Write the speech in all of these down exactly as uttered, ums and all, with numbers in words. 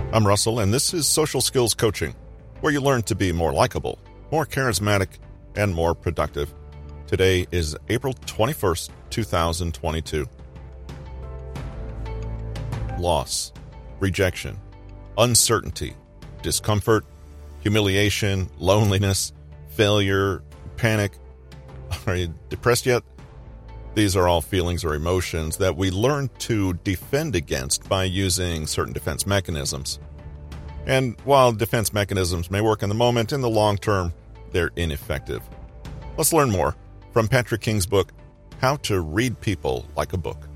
I'm Russell, and this is Social Skills Coaching, where you learn to be more likable, more charismatic, and more productive. Today is April twenty-first, twenty twenty-two. Loss, rejection, uncertainty, discomfort, humiliation, loneliness, failure, panic. Are you depressed yet? These are all feelings or emotions that we learn to defend against by using certain defense mechanisms. And while defense mechanisms may work in the moment, in the long term, they're ineffective. Let's learn more from Patrick King's book, How to Read People Like a Book.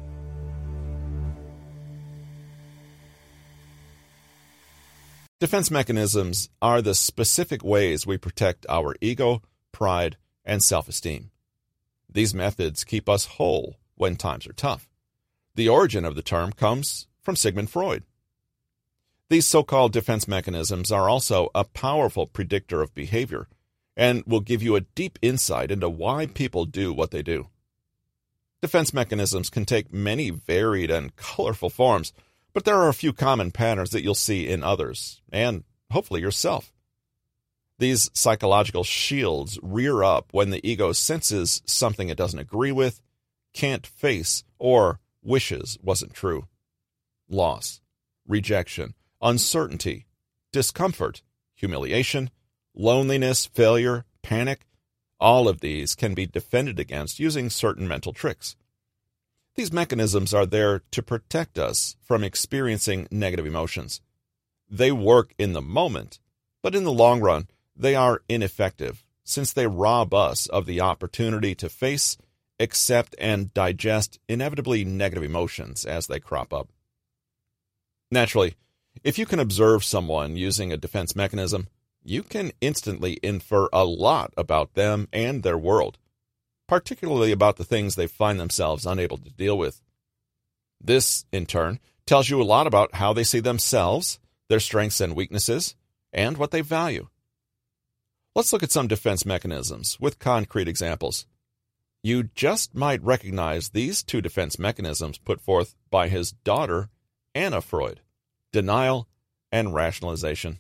Defense mechanisms are the specific ways we protect our ego, pride, and self-esteem. These methods keep us whole when times are tough. The origin of the term comes from Sigmund Freud. These so-called defense mechanisms are also a powerful predictor of behavior and will give you a deep insight into why people do what they do. Defense mechanisms can take many varied and colorful forms, but there are a few common patterns that you'll see in others, and hopefully yourself. These psychological shields rear up when the ego senses something it doesn't agree with, can't face, or wishes wasn't true. Loss, rejection, uncertainty, discomfort, humiliation, loneliness, failure, panic, all of these can be defended against using certain mental tricks. These mechanisms are there to protect us from experiencing negative emotions. They work in the moment, but in the long run, they are ineffective since they rob us of the opportunity to face, accept, and digest inevitably negative emotions as they crop up. Naturally, if you can observe someone using a defense mechanism, you can instantly infer a lot about them and their world, particularly about the things they find themselves unable to deal with. This, in turn, tells you a lot about how they see themselves, their strengths and weaknesses, and what they value. Let's look at some defense mechanisms with concrete examples. You just might recognize these two defense mechanisms put forth by his daughter, Anna Freud: denial and rationalization.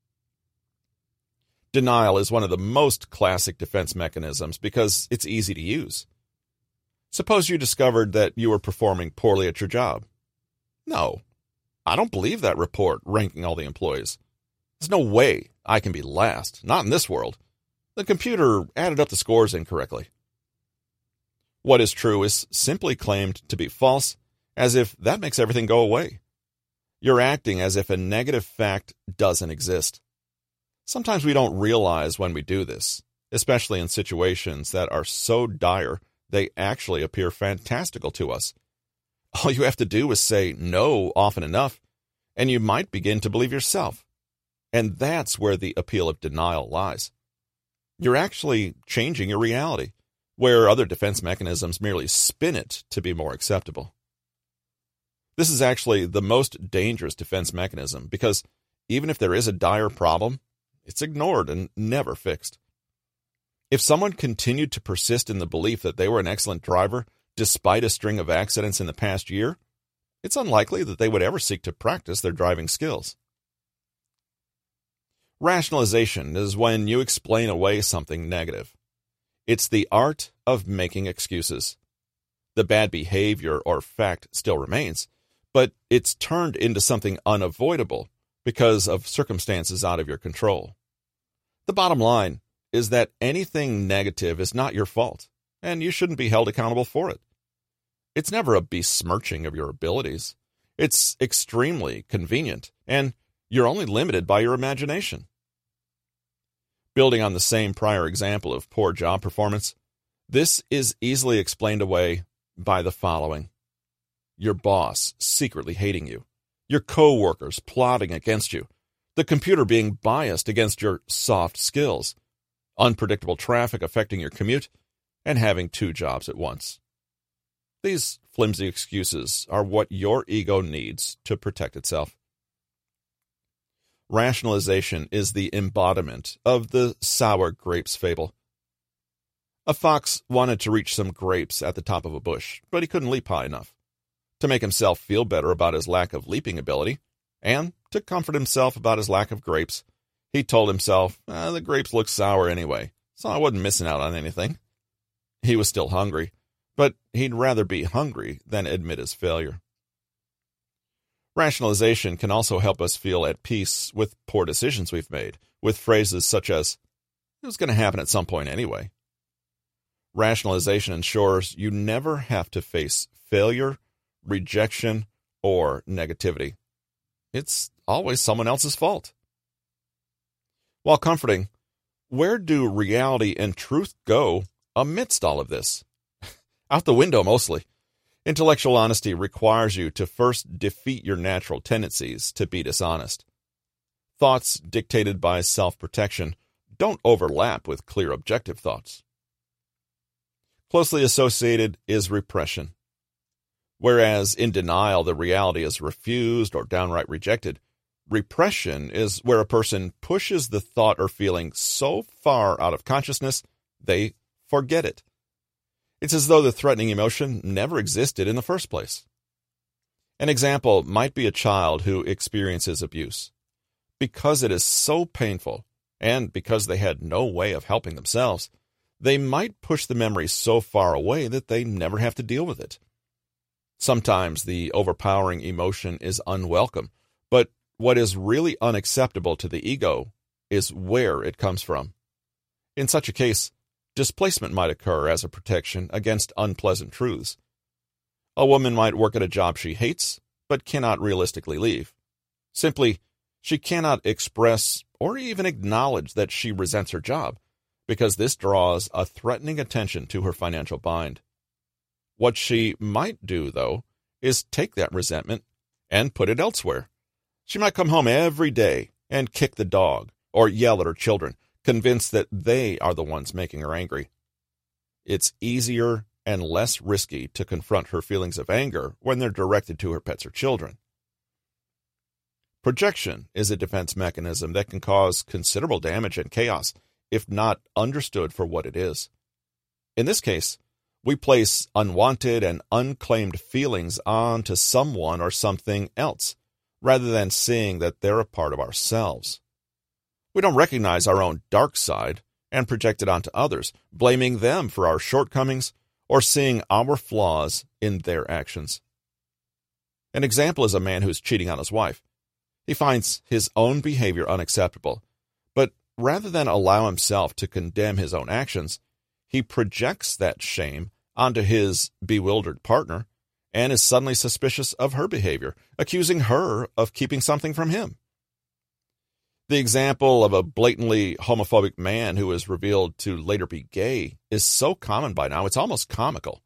Denial is one of the most classic defense mechanisms because it's easy to use. Suppose you discovered that you were performing poorly at your job. No, I don't believe that report ranking all the employees. There's no way I can be last, not in this world. The computer added up the scores incorrectly. What is true is simply claimed to be false, as if that makes everything go away. You're acting as if a negative fact doesn't exist. Sometimes we don't realize when we do this, especially in situations that are so dire they actually appear fantastical to us. All you have to do is say no often enough, and you might begin to believe yourself. And that's where the appeal of denial lies. You're actually changing your reality, where other defense mechanisms merely spin it to be more acceptable. This is actually the most dangerous defense mechanism because even if there is a dire problem, it's ignored and never fixed. If someone continued to persist in the belief that they were an excellent driver despite a string of accidents in the past year, it's unlikely that they would ever seek to practice their driving skills. Rationalization is when you explain away something negative. It's the art of making excuses. The bad behavior or fact still remains, but it's turned into something unavoidable because of circumstances out of your control. The bottom line is that anything negative is not your fault, and you shouldn't be held accountable for it. It's never a besmirching of your abilities. It's extremely convenient, and you're only limited by your imagination. Building on the same prior example of poor job performance, this is easily explained away by the following. Your boss secretly hating you, your co-workers plotting against you, the computer being biased against your soft skills, unpredictable traffic affecting your commute, and having two jobs at once. These flimsy excuses are what your ego needs to protect itself. Rationalization is the embodiment of the sour grapes fable. A fox wanted to reach some grapes at the top of a bush, but he couldn't leap high enough. To make himself feel better about his lack of leaping ability, and to comfort himself about his lack of grapes, he told himself, eh, the grapes look sour anyway, so I wasn't missing out on anything. He was still hungry, but he'd rather be hungry than admit his failure. Rationalization can also help us feel at peace with poor decisions we've made, with phrases such as, it was going to happen at some point anyway. Rationalization ensures you never have to face failure, rejection, or negativity. It's always someone else's fault. While comforting, where do reality and truth go amidst all of this? Out the window, mostly. Intellectual honesty requires you to first defeat your natural tendencies to be dishonest. Thoughts dictated by self-protection don't overlap with clear objective thoughts. Closely associated is repression. Whereas in denial the reality is refused or downright rejected, repression is where a person pushes the thought or feeling so far out of consciousness they forget it. It's as though the threatening emotion never existed in the first place. An example might be a child who experiences abuse. Because it is so painful, and because they had no way of helping themselves, they might push the memory so far away that they never have to deal with it. Sometimes the overpowering emotion is unwelcome, but what is really unacceptable to the ego is where it comes from. In such a case, displacement might occur as a protection against unpleasant truths. A woman might work at a job she hates, but cannot realistically leave. Simply, she cannot express or even acknowledge that she resents her job, because this draws a threatening attention to her financial bind. What she might do, though, is take that resentment and put it elsewhere. She might come home every day and kick the dog or yell at her children, convinced that they are the ones making her angry. It's easier and less risky to confront her feelings of anger when they're directed to her pets or children. Projection is a defense mechanism that can cause considerable damage and chaos if not understood for what it is. In this case, we place unwanted and unclaimed feelings onto someone or something else, rather than seeing that they're a part of ourselves. We don't recognize our own dark side and project it onto others, blaming them for our shortcomings or seeing our flaws in their actions. An example is a man who's cheating on his wife. He finds his own behavior unacceptable, but rather than allow himself to condemn his own actions, he projects that shame onto his bewildered partner and is suddenly suspicious of her behavior, accusing her of keeping something from him. The example of a blatantly homophobic man who is revealed to later be gay is so common by now, it's almost comical.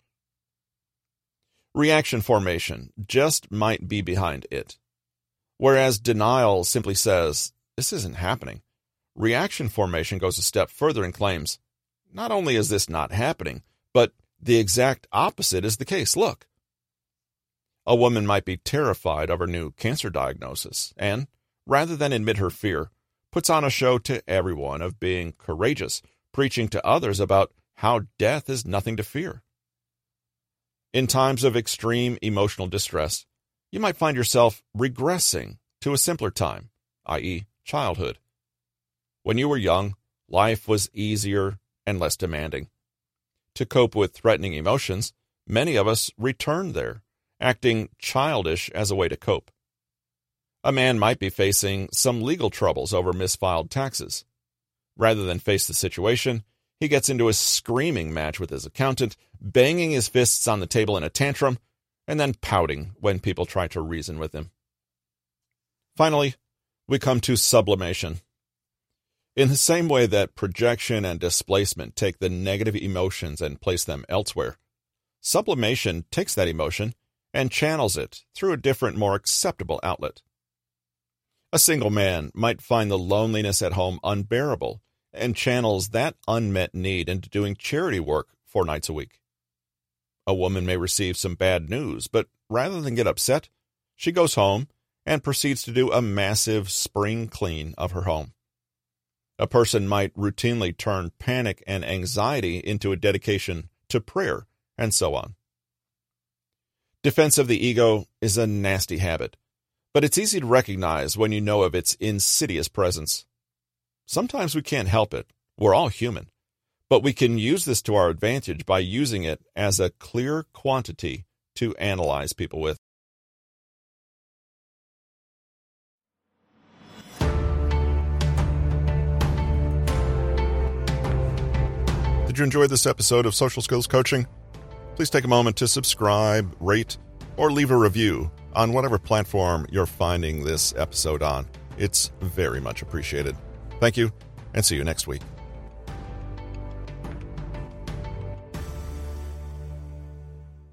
Reaction formation just might be behind it. Whereas denial simply says, this isn't happening, reaction formation goes a step further and claims, not only is this not happening, but the exact opposite is the case. Look. A woman might be terrified of her new cancer diagnosis and, rather than admit her fear, puts on a show to everyone of being courageous, preaching to others about how death is nothing to fear. In times of extreme emotional distress, you might find yourself regressing to a simpler time, that is, childhood. When you were young, life was easier and less demanding. To cope with threatening emotions, many of us return there, acting childish as a way to cope. A man might be facing some legal troubles over misfiled taxes. Rather than face the situation, he gets into a screaming match with his accountant, banging his fists on the table in a tantrum, and then pouting when people try to reason with him. Finally, we come to sublimation. In the same way that projection and displacement take the negative emotions and place them elsewhere, sublimation takes that emotion and channels it through a different, more acceptable outlet. A single man might find the loneliness at home unbearable and channels that unmet need into doing charity work four nights a week. A woman may receive some bad news, but rather than get upset, she goes home and proceeds to do a massive spring clean of her home. A person might routinely turn panic and anxiety into a dedication to prayer, and so on. Defense of the ego is a nasty habit, But it's easy to recognize when you know of its insidious presence. Sometimes we can't help it. We're all human. But we can use this to our advantage by using it as a clear quantity to analyze people with. Did you enjoy this episode of Social Skills Coaching? Please take a moment to subscribe, rate, or leave a review on whatever platform you're finding this episode on. It's very much appreciated. Thank you, and see you next week.